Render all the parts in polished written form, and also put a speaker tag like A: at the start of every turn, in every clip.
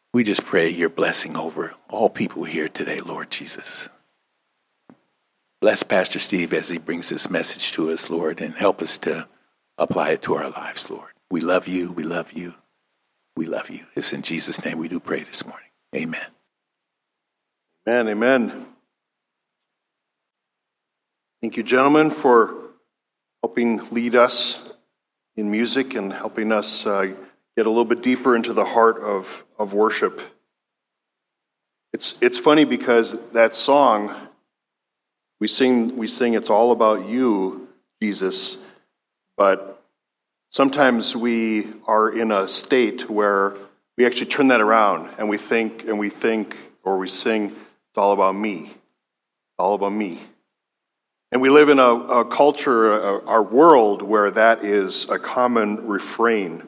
A: We just pray your blessing over all people here today, Lord Jesus. Bless Pastor Steve as he brings this message to us, Lord, and help us to apply it to our lives, Lord. We love you. We love you. We love you. It's in Jesus' name we do pray this morning. Amen.
B: Amen. Amen. Thank you, gentlemen, for helping lead us in music and helping us get a little bit deeper into the heart of worship. It's funny because that song we sing it's all about you, Jesus, but sometimes we are in a state where we actually turn that around and we think or we sing it's all about me. It's all about me. And we live in a culture, our world, where that is a common refrain.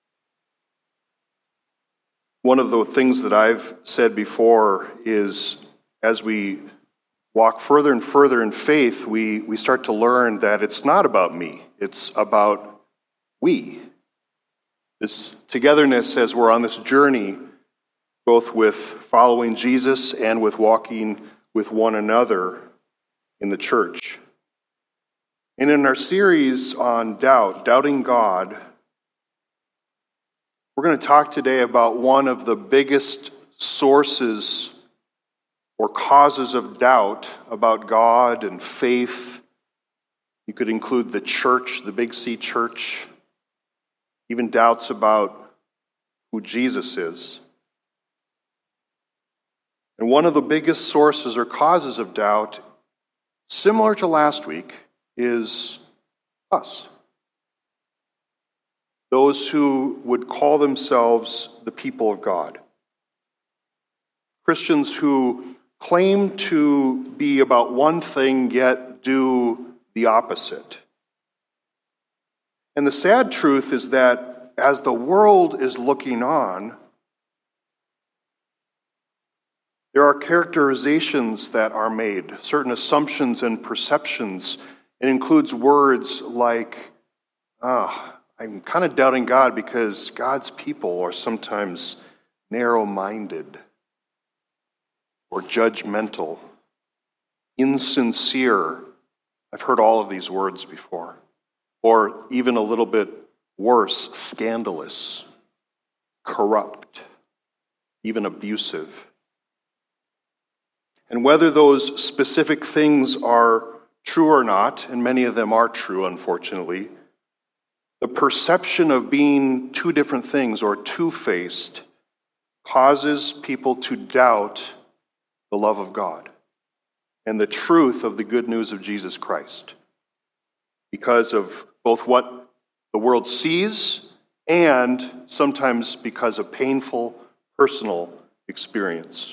B: One of the things that I've said before is as we walk further and further in faith, we start to learn that it's not about me, it's about we. This togetherness as we're on this journey, both with following Jesus and with walking with one another in the church. And in our series on doubting God, we're going to talk today about one of the biggest sources or causes of doubt about God and faith. You could include the church, the Big C church, even doubts about who Jesus is. And one of the biggest sources or causes of doubt, similar to last week, is us. Those who would call themselves the people of God. Christians who claim to be about one thing, yet do the opposite. And the sad truth is that as the world is looking on, there are characterizations that are made, certain assumptions and perceptions. It includes words like, I'm kind of doubting God because God's people are sometimes narrow-minded or judgmental, insincere. I've heard all of these words before. Or even a little bit worse, scandalous, corrupt, even abusive. And whether those specific things are true or not, and many of them are true, unfortunately, the perception of being two different things or two-faced causes people to doubt the love of God and the truth of the good news of Jesus Christ because of both what the world sees and sometimes because of painful personal experience.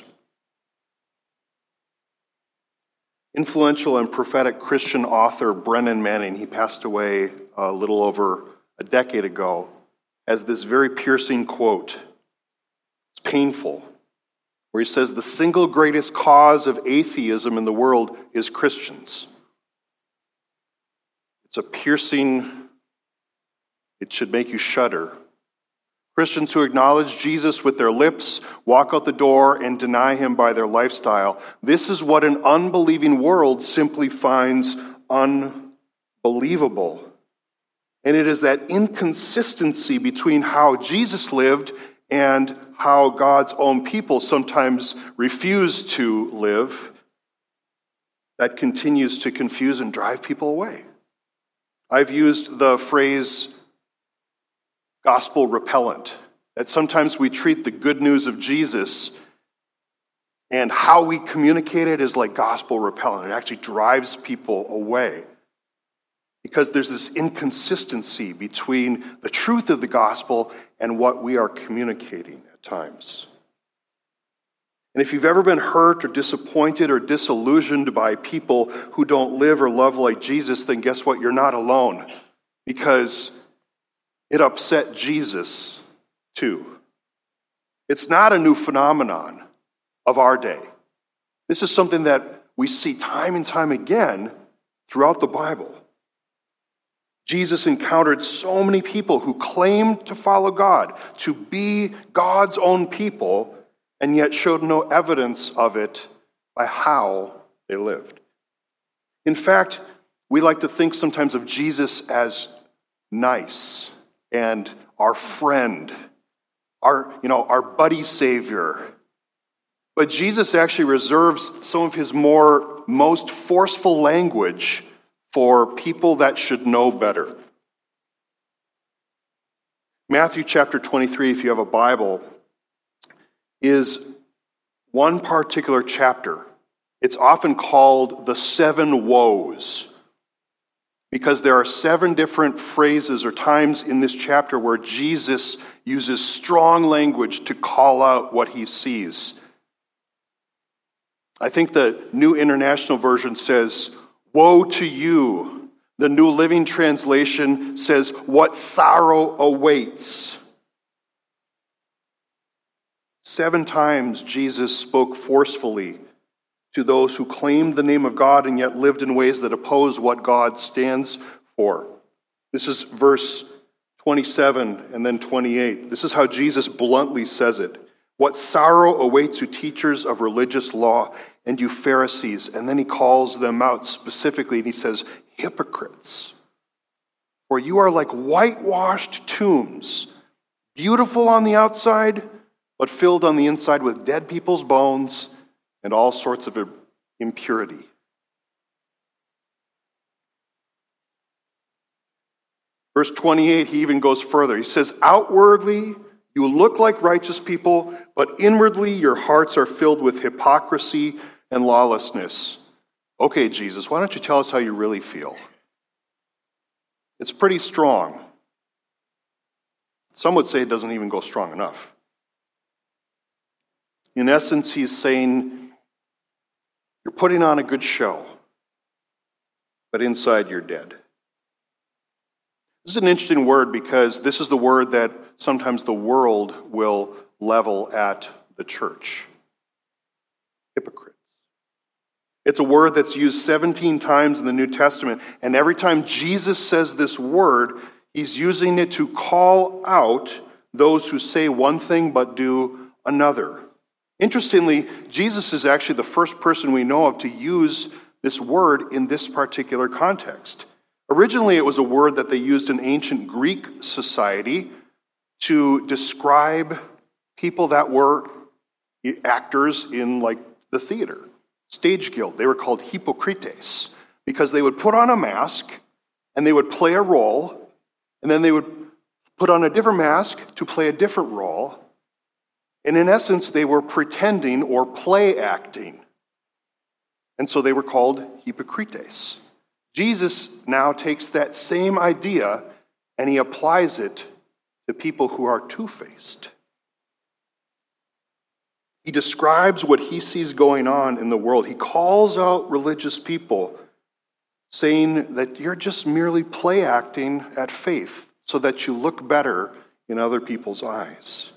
B: Influential and prophetic Christian author Brennan Manning, he passed away a little over a decade ago, has this very piercing quote. It's painful, where he says, the single greatest cause of atheism in the world is Christians. It's a piercing, it should make you shudder. Christians who acknowledge Jesus with their lips, walk out the door, and deny him by their lifestyle. This is what an unbelieving world simply finds unbelievable. And it is that inconsistency between how Jesus lived and how God's own people sometimes refuse to live that continues to confuse and drive people away. I've used the phrase gospel repellent, that sometimes we treat the good news of Jesus and how we communicate it is like gospel repellent. It actually drives people away because there's this inconsistency between the truth of the gospel and what we are communicating at times. And if you've ever been hurt or disappointed or disillusioned by people who don't live or love like Jesus, then guess what? You're not alone, because it upset Jesus too. It's not a new phenomenon of our day. This is something that we see time and time again throughout the Bible. Jesus encountered so many people who claimed to follow God, to be God's own people, and yet showed no evidence of it by how they lived. In fact, we like to think sometimes of Jesus as nice and our friend, our buddy savior. But Jesus actually reserves some of his most forceful language for people that should know better. Matthew chapter 23, if you have a Bible, is one particular chapter. It's often called the 7 woes, because there are 7 different phrases or times in this chapter where Jesus uses strong language to call out what he sees. I think the New International Version says, "Woe to you." The New Living Translation says, "What sorrow awaits." 7 times Jesus spoke forcefully to those who claimed the name of God and yet lived in ways that oppose what God stands for. This is verse 27 and then 28. This is how Jesus bluntly says it. "What sorrow awaits you teachers of religious law and you Pharisees." And then he calls them out specifically and he says, "Hypocrites, for you are like whitewashed tombs, beautiful on the outside, but filled on the inside with dead people's bones and all sorts of impurity." Verse 28, he even goes further. He says, "Outwardly, you look like righteous people, but inwardly your hearts are filled with hypocrisy and lawlessness." Okay, Jesus, why don't you tell us how you really feel? It's pretty strong. Some would say it doesn't even go strong enough. In essence, he's saying, you're putting on a good show, but inside you're dead. This is an interesting word because this is the word that sometimes the world will level at the church. Hypocrites. It's a word that's used 17 times in the New Testament, and every time Jesus says this word, he's using it to call out those who say one thing but do another. Interestingly, Jesus is actually the first person we know of to use this word in this particular context. Originally, it was a word that they used in ancient Greek society to describe people that were actors in the theater, stage guild. They were called hypocrites because they would put on a mask and they would play a role, and then they would put on a different mask to play a different role. And in essence, they were pretending or play acting. And so they were called hypocrites. Jesus now takes that same idea and he applies it to people who are two-faced. He describes what he sees going on in the world. He calls out religious people, saying that you're just merely play acting at faith so that you look better in other people's eyes.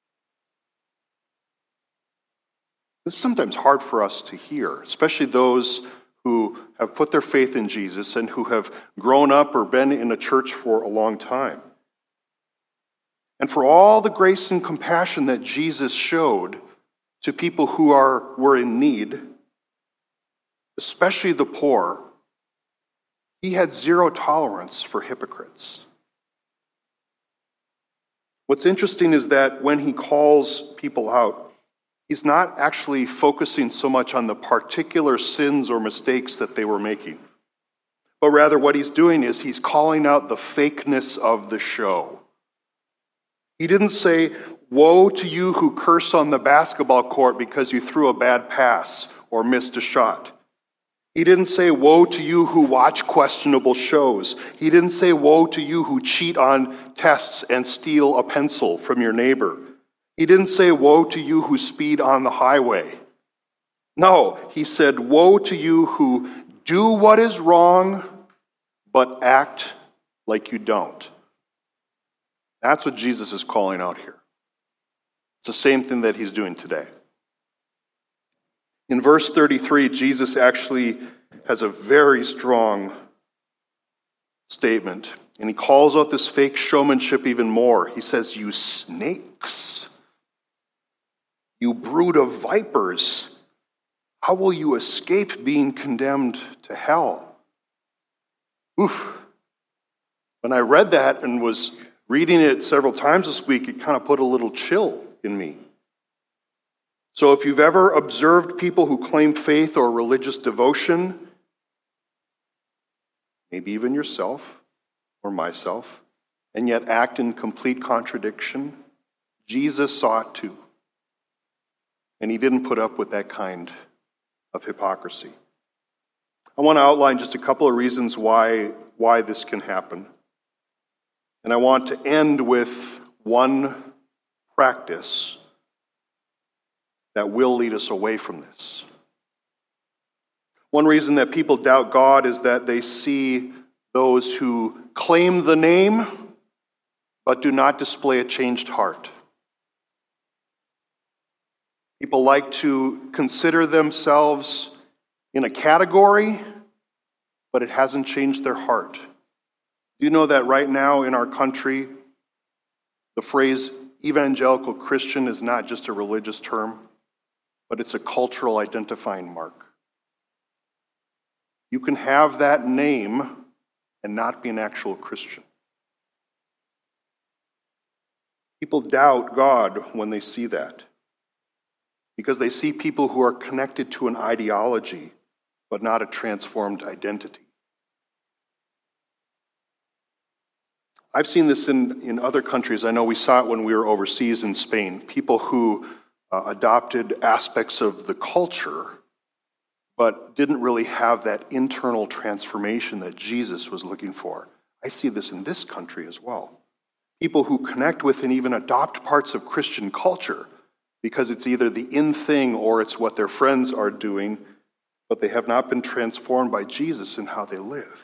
B: This is sometimes hard for us to hear, especially those who have put their faith in Jesus and who have grown up or been in a church for a long time. And for all the grace and compassion that Jesus showed to people who were in need, especially the poor, he had zero tolerance for hypocrites. What's interesting is that when he calls people out, he's not actually focusing so much on the particular sins or mistakes that they were making. But rather what he's doing is he's calling out the fakeness of the show. He didn't say, "Woe to you who curse on the basketball court because you threw a bad pass or missed a shot." He didn't say, "Woe to you who watch questionable shows." He didn't say, "Woe to you who cheat on tests and steal a pencil from your neighbor." He didn't say, "Woe to you who speed on the highway." No, he said, "Woe to you who do what is wrong, but act like you don't." That's what Jesus is calling out here. It's the same thing that he's doing today. In verse 33, Jesus actually has a very strong statement, and he calls out this fake showmanship even more. He says, "You snakes, you brood of vipers, how will you escape being condemned to hell?" Oof. When I read that and was reading it several times this week, it kind of put a little chill in me. So if you've ever observed people who claim faith or religious devotion, maybe even yourself or myself, and yet act in complete contradiction, Jesus saw it too. And he didn't put up with that kind of hypocrisy. I want to outline just a couple of reasons why this can happen. And I want to end with one practice that will lead us away from this. One reason that people doubt God is that they see those who claim the name but do not display a changed heart. People like to consider themselves in a category, but it hasn't changed their heart. Do you know that right now in our country, the phrase evangelical Christian is not just a religious term, but it's a cultural identifying mark. You can have that name and not be an actual Christian. People doubt God when they see that, because they see people who are connected to an ideology, but not a transformed identity. I've seen this in other countries. I know we saw it when we were overseas in Spain. People who adopted aspects of the culture, but didn't really have that internal transformation that Jesus was looking for. I see this in this country as well. People who connect with and even adopt parts of Christian culture because it's either the in thing or it's what their friends are doing, but they have not been transformed by Jesus in how they live.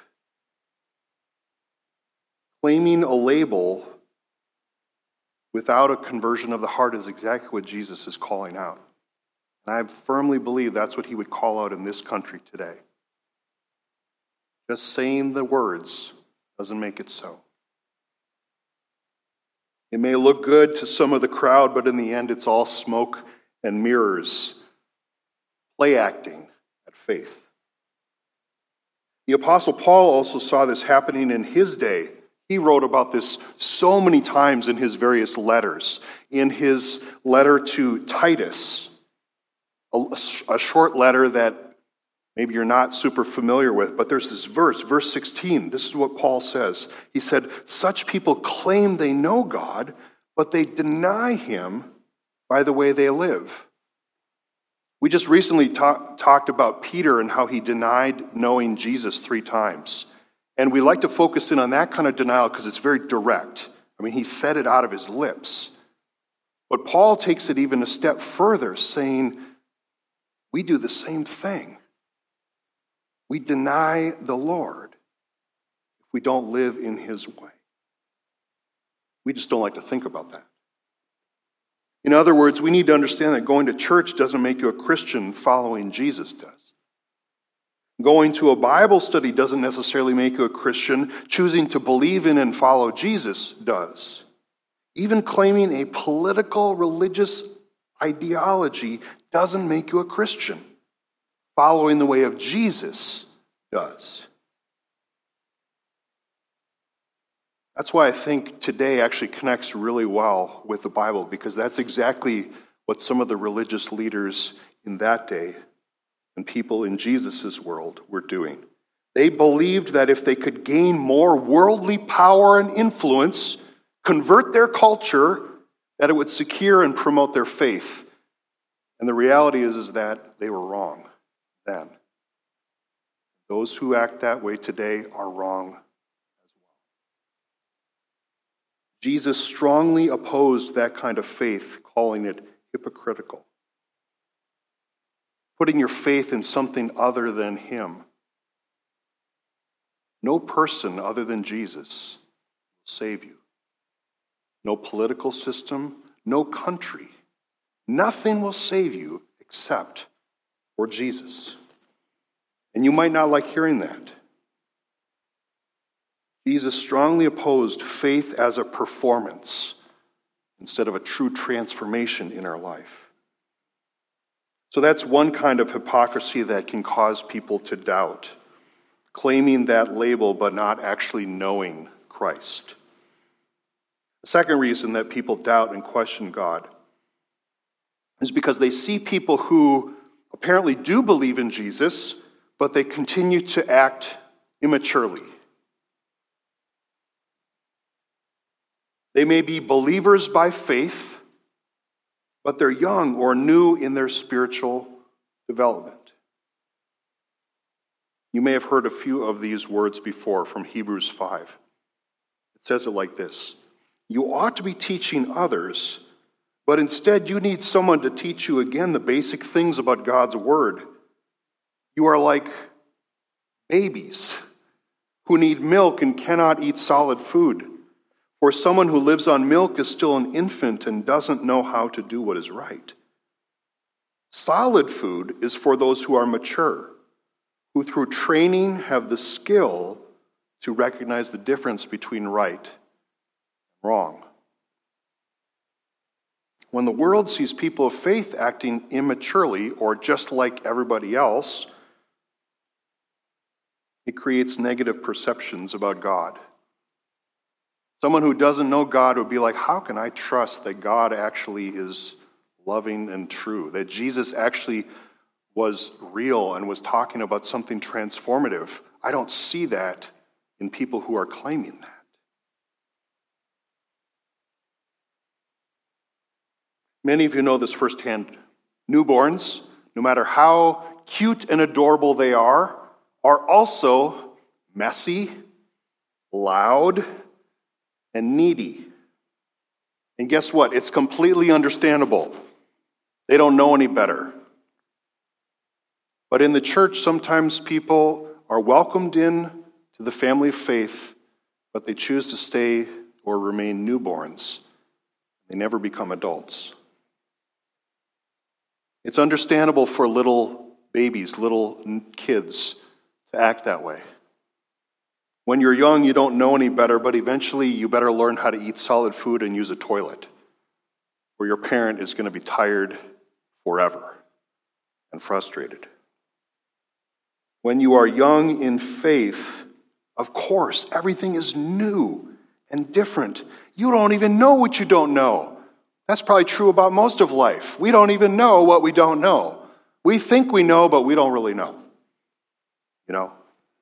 B: Claiming a label without a conversion of the heart is exactly what Jesus is calling out. And I firmly believe that's what he would call out in this country today. Just saying the words doesn't make it so. It may look good to some of the crowd, but in the end it's all smoke and mirrors, play acting at faith. The Apostle Paul also saw this happening in his day. He wrote about this so many times in his various letters. In his letter to Titus, a short letter that maybe you're not super familiar with, but there's this verse 16. This is what Paul says. He said, "Such people claim they know God, but they deny him by the way they live." We just recently talked about Peter and how he denied knowing Jesus 3 times. And we like to focus in on that kind of denial because it's very direct. I mean, he said it out of his lips. But Paul takes it even a step further, saying, we do the same thing. We deny the Lord if we don't live in his way. We just don't like to think about that. In other words, we need to understand that going to church doesn't make you a Christian, following Jesus does. Going to a Bible study doesn't necessarily make you a Christian. Choosing to believe in and follow Jesus does. Even claiming a political, religious ideology doesn't make you a Christian. Following the way of Jesus does. That's why I think today actually connects really well with the Bible, because that's exactly what some of the religious leaders in that day and people in Jesus' world were doing. They believed that if they could gain more worldly power and influence, convert their culture, that it would secure and promote their faith. And the reality is that they were wrong then. Those who act that way today are wrong as well. Jesus strongly opposed that kind of faith, calling it hypocritical. Putting your faith in something other than him. No person other than Jesus will save you. No political system, no country. Nothing will save you except for Jesus. And you might not like hearing that. Jesus strongly opposed faith as a performance instead of a true transformation in our life. So that's one kind of hypocrisy that can cause people to doubt, claiming that label but not actually knowing Christ. The second reason that people doubt and question God is because they see people who apparently do believe in Jesus, but they continue to act immaturely. They may be believers by faith, but they're young or new in their spiritual development. You may have heard a few of these words before from Hebrews 5. It says it like this: "You ought to be teaching others, but instead you need someone to teach you again the basic things about God's word. You are like babies who need milk and cannot eat solid food. For someone who lives on milk is still an infant and doesn't know how to do what is right. Solid food is for those who are mature, who through training have the skill to recognize the difference between right and wrong." When the world sees people of faith acting immaturely or just like everybody else, it creates negative perceptions about God. Someone who doesn't know God would be like, how can I trust that God actually is loving and true? That Jesus actually was real and was talking about something transformative? I don't see that in people who are claiming that. Many of you know this firsthand. Newborns, no matter how cute and adorable they are also messy, loud, and needy. And guess what? It's completely understandable. They don't know any better. But in the church, sometimes people are welcomed in to the family of faith, but they choose to stay or remain newborns. They never become adults. It's understandable for little babies, little kids, to act that way. When you're young, you don't know any better, but eventually you better learn how to eat solid food and use a toilet, or your parent is going to be tired forever and frustrated. When you are young in faith, of course, everything is new and different. You don't even know what you don't know. That's probably true about most of life. We don't even know what we don't know. We think we know, but we don't really know. You know?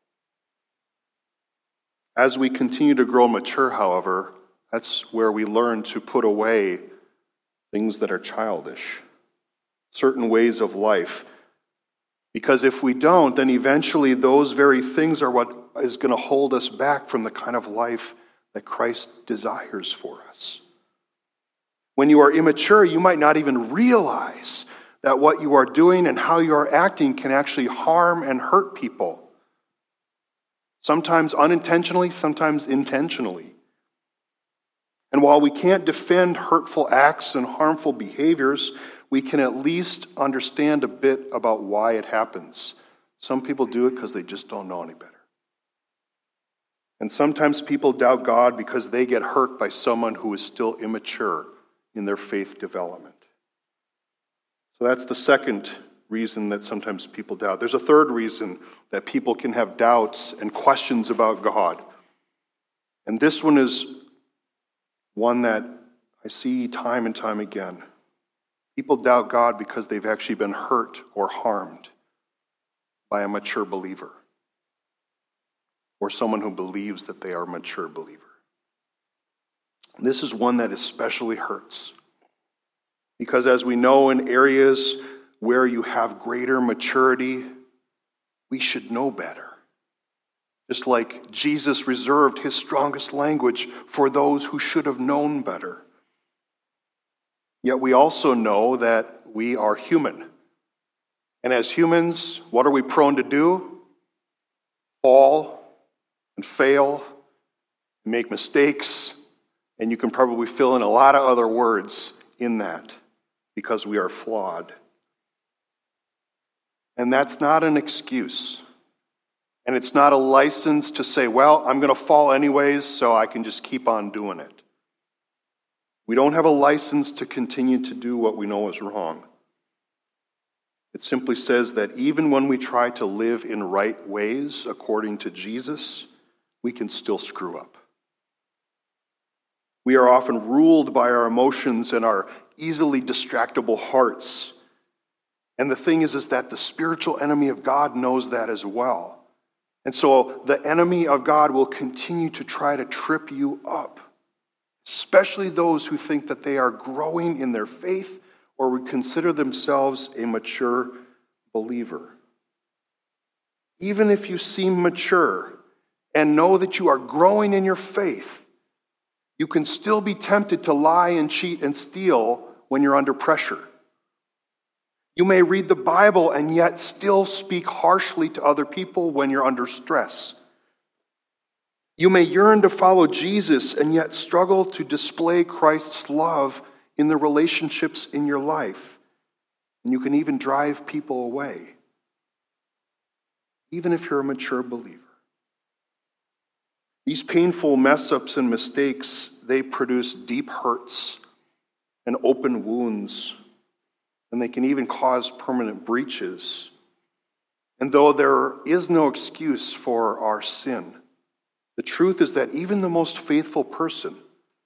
B: As we continue to grow mature, however, that's where we learn to put away things that are childish, certain ways of life. Because if we don't, then eventually those very things are what is going to hold us back from the kind of life that Christ desires for us. When you are immature, you might not even realize that what you are doing and how you are acting can actually harm and hurt people. Sometimes unintentionally, sometimes intentionally. And while we can't defend hurtful acts and harmful behaviors, we can at least understand a bit about why it happens. Some people do it because they just don't know any better. And sometimes people doubt God because they get hurt by someone who is still immature in their faith development. So that's the second reason that sometimes people doubt. There's a third reason that people can have doubts and questions about God. And this one is one that I see time and time again. People doubt God because they've actually been hurt or harmed by a mature believer, or someone who believes that they are a mature believer. This is one that especially hurts, because as we know, in areas where you have greater maturity, we should know better. Just like Jesus reserved his strongest language for those who should have known better. Yet we also know that we are human. And as humans, what are we prone to do? Fall and fail, make mistakes, and you can probably fill in a lot of other words in that because we are flawed. And that's not an excuse. And it's not a license to say, well, I'm going to fall anyways, so I can just keep on doing it. We don't have a license to continue to do what we know is wrong. It simply says that even when we try to live in right ways according to Jesus, we can still screw up. We are often ruled by our emotions and our easily distractible hearts. And the thing is that the spiritual enemy of God knows that as well. And so the enemy of God will continue to try to trip you up, especially those who think that they are growing in their faith or would consider themselves a mature believer. Even if you seem mature and know that you are growing in your faith, you can still be tempted to lie and cheat and steal when you're under pressure. You may read the Bible and yet still speak harshly to other people when you're under stress. You may yearn to follow Jesus and yet struggle to display Christ's love in the relationships in your life. And you can even drive people away, even if you're a mature believer. These painful mess-ups and mistakes, they produce deep hurts and open wounds, and they can even cause permanent breaches. And though there is no excuse for our sin, the truth is that even the most faithful person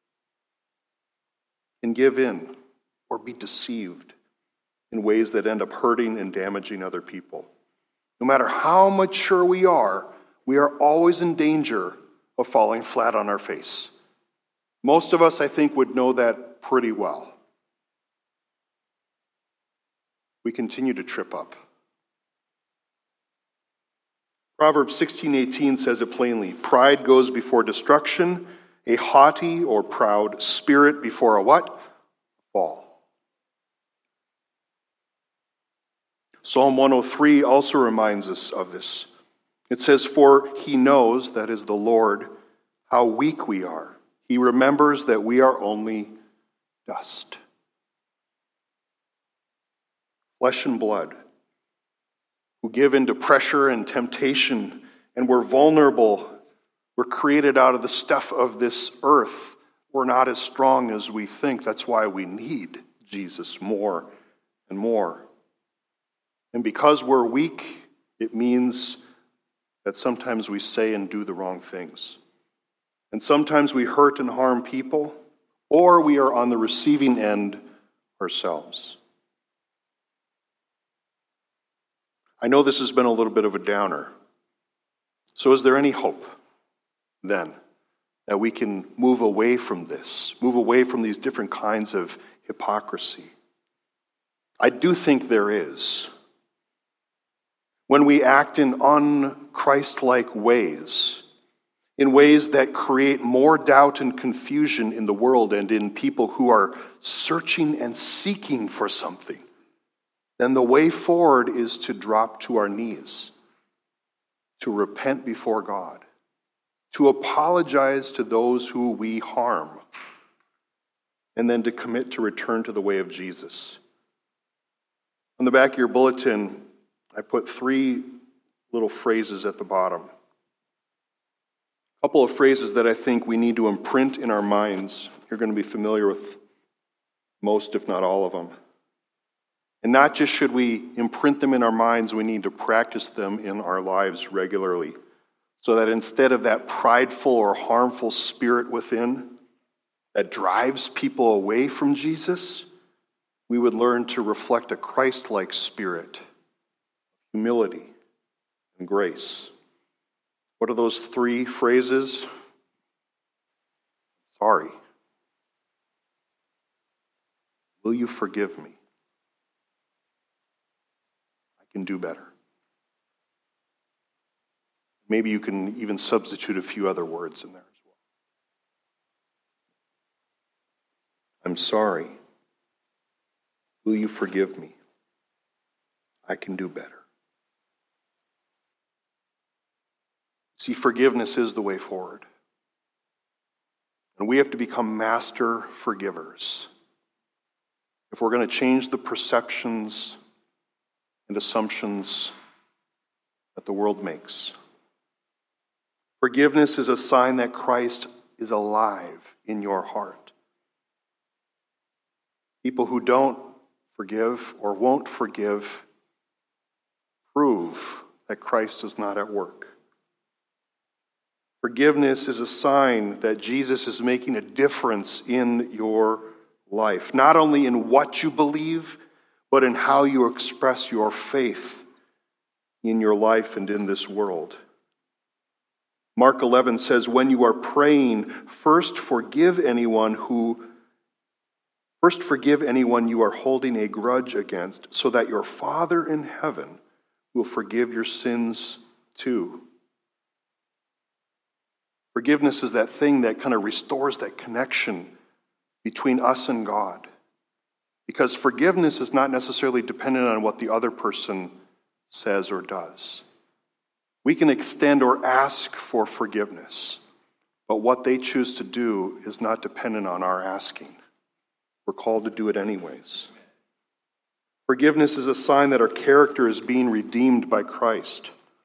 B: can give in or be deceived in ways that end up hurting and damaging other people. No matter how mature we are always in danger of falling flat on our face. Most of us, I think, would know that pretty well. We continue to trip up. Proverbs 16:18 says it plainly, pride goes before destruction, a haughty or proud spirit before a what? Fall. Psalm 103 also reminds us of this. It says, for he knows, that is the Lord, how weak we are. He remembers that we are only dust. Flesh and blood, who give into pressure and temptation, and we're vulnerable. We're created out of the stuff of this earth. We're not as strong as we think. That's why we need Jesus more and more. And because we're weak, it means that sometimes we say and do the wrong things. And sometimes we hurt and harm people, or we are on the receiving end ourselves. I know this has been a little bit of a downer. So is there any hope, then, that we can move away from this, move away from these different kinds of hypocrisy? I do think there is. When we act in un-Christ-like ways, in ways that create more doubt and confusion in the world and in people who are searching and seeking for something, then the way forward is to drop to our knees, to repent before God, to apologize to those who we harm, and then to commit to return to the way of Jesus. On the back of your bulletin, I put 3 little phrases at the bottom. A couple of phrases that I think we need to imprint in our minds. You're going to be familiar with most, if not all of them. And not just should we imprint them in our minds, we need to practice them in our lives regularly, so that instead of that prideful or harmful spirit within that drives people away from Jesus, we would learn to reflect a Christ-like spirit, humility, and grace. What are those 3 phrases? Sorry. Will you forgive me? I can do better. Maybe you can even substitute a few other words in there as well. I'm sorry. Will you forgive me? I can do better. See, forgiveness is the way forward. And we have to become master forgivers if we're going to change the perceptions and assumptions that the world makes. Forgiveness is a sign that Christ is alive in your heart. People who don't forgive or won't forgive prove that Christ is not at work. Forgiveness is a sign that Jesus is making a difference in your life, not only in what you believe, but in how you express your faith in your life and in this world. Mark 11 says, when you are praying, first forgive anyone you are holding a grudge against, so that your Father in heaven will forgive your sins too. Forgiveness is that thing that kind of restores that connection between us and God. Because forgiveness is not necessarily dependent on what the other person says or does. We can extend or ask for forgiveness, but what they choose to do is not dependent on our asking. We're called to do it anyways. Forgiveness is a sign that our character is being redeemed by Christ.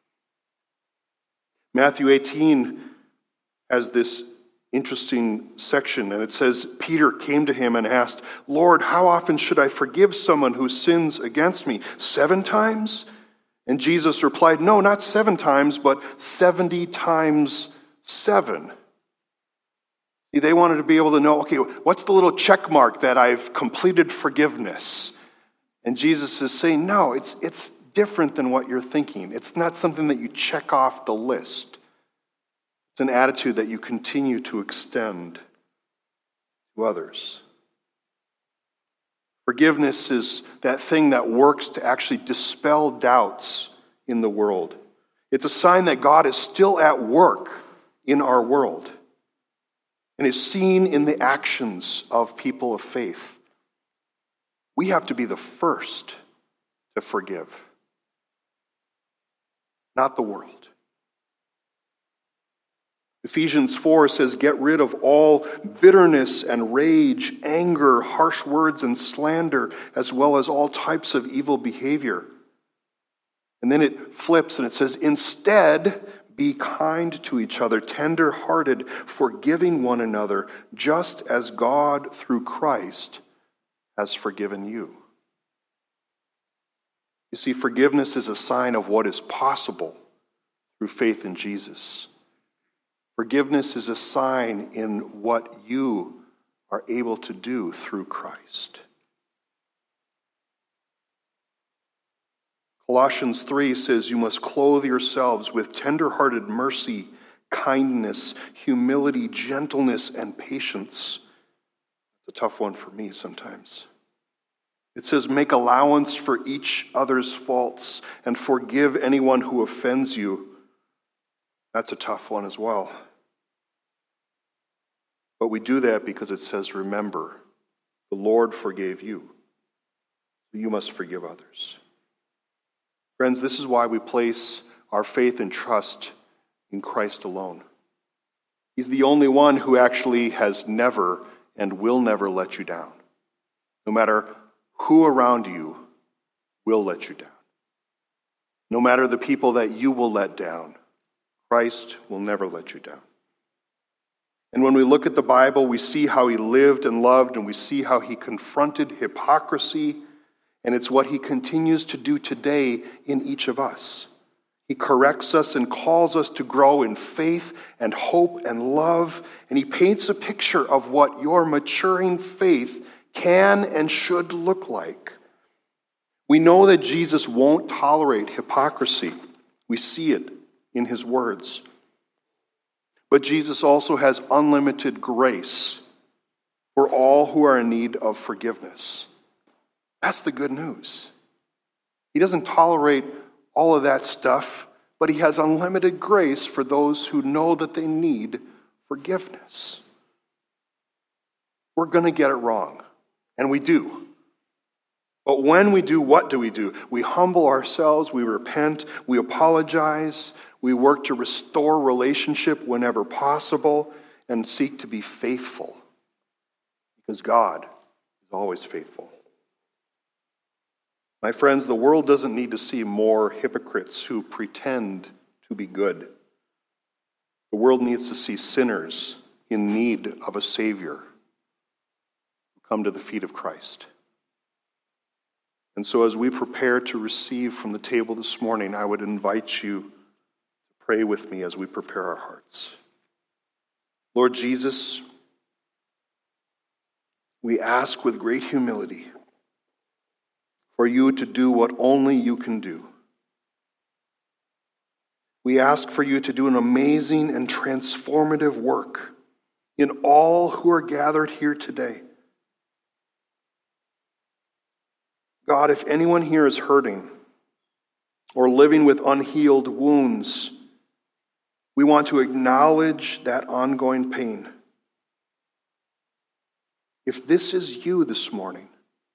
B: Matthew 18 has this interesting section, and it says, Peter came to him and asked, Lord, how often should I forgive someone who sins against me? 7 times? And Jesus replied, no, not 7 times, but 70 times 7. See, they wanted to be able to know, okay, what's the little check mark that I've completed forgiveness? And Jesus is saying, no, it's different than what you're thinking. It's not something that you check off the list. It's an attitude that you continue to extend to others. Forgiveness is that thing that works to actually dispel doubts in the world. It's a sign that God is still at work in our world and is seen in the actions of people of faith. We have to be the first to forgive, not the world. Ephesians 4 says, get rid of all bitterness and rage, anger, harsh words and slander, as well as all types of evil behavior. And then it flips and it says, instead, be kind to each other, tender-hearted, forgiving one another, just as God, through Christ, has forgiven you. You see, forgiveness is a sign of what is possible through faith in Jesus. Forgiveness is a sign in what you are able to do through Christ. Colossians 3 says you must clothe yourselves with tender-hearted mercy, kindness, humility, gentleness, and patience. It's a tough one for me sometimes. It says make allowance for each other's faults and forgive anyone who offends you. That's a tough one as well. But we do that because it says, remember, the Lord forgave you. You must forgive others. Friends, this is why we place our faith and trust in Christ alone. He's the only one who actually has never and will never let you down. No matter who around you will let you down. No matter the people that you will let down, Christ will never let you down. And when we look at the Bible, we see how he lived and loved, and we see how he confronted hypocrisy, and it's what he continues to do today in each of us. He corrects us and calls us to grow in faith and hope and love, and he paints a picture of what your maturing faith can and should look like. We know that Jesus won't tolerate hypocrisy. We see it in his words. But Jesus also has unlimited grace for all who are in need of forgiveness. That's the good news. He doesn't tolerate all of that stuff, but he has unlimited grace for those who know that they need forgiveness. We're going to get it wrong, and we do. But when we do, what do? We humble ourselves, we repent, we apologize, we work to restore relationship whenever possible, and seek to be faithful. Because God is always faithful. My friends, the world doesn't need to see more hypocrites who pretend to be good. The The world needs to see sinners in need of a Savior who come to the feet of Christ. And so as we prepare to receive from the table this morning, I would invite you to pray with me as we prepare our hearts. Lord Jesus, we ask with great humility for you to do what only you can do. We ask for you to do an amazing and transformative work in all who are gathered here today. God, if anyone here is hurting or living with unhealed wounds, we want to acknowledge that ongoing pain. If this is you this morning,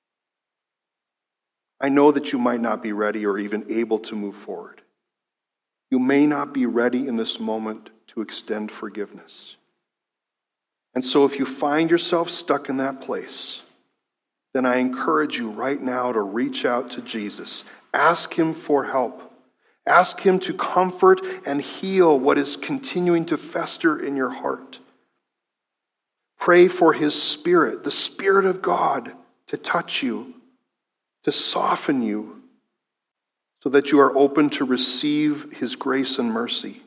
B: I know that you might not be ready or even able to move forward. You may not be ready in this moment to extend forgiveness. And so if you find yourself stuck in that place, then I encourage you right now to reach out to Jesus. Ask him for help. Ask him to comfort and heal what is continuing to fester in your heart. Pray for his Spirit, the Spirit of God, to touch you, to soften you, so that you are open to receive his grace and mercy.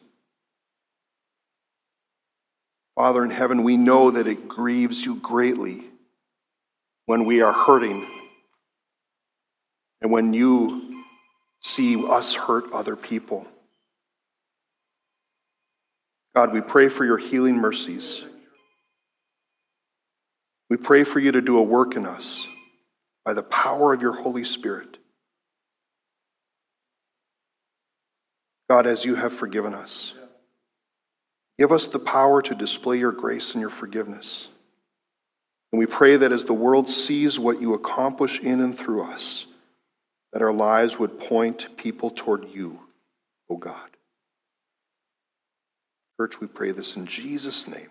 B: Father in heaven, we know that it grieves you greatly when we are hurting and when you see us hurt other people. God, we pray for your healing mercies. We pray for you to do a work in us by the power of your Holy Spirit. God, as you have forgiven us, give us the power to display your grace and your forgiveness. And we pray that as the world sees what you accomplish in and through us, that our lives would point people toward you, O God. Church, we pray this in Jesus' name.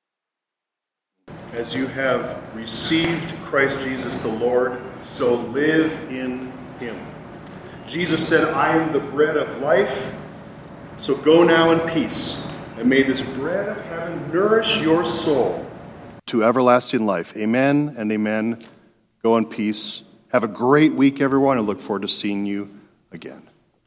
B: As you have received Christ Jesus the Lord, so live in him. Jesus said, I am the bread of life, so go now in peace, and may this bread of heaven nourish your soul to everlasting life. Amen and amen. Go in peace. Have a great week, everyone. I look forward to seeing you again.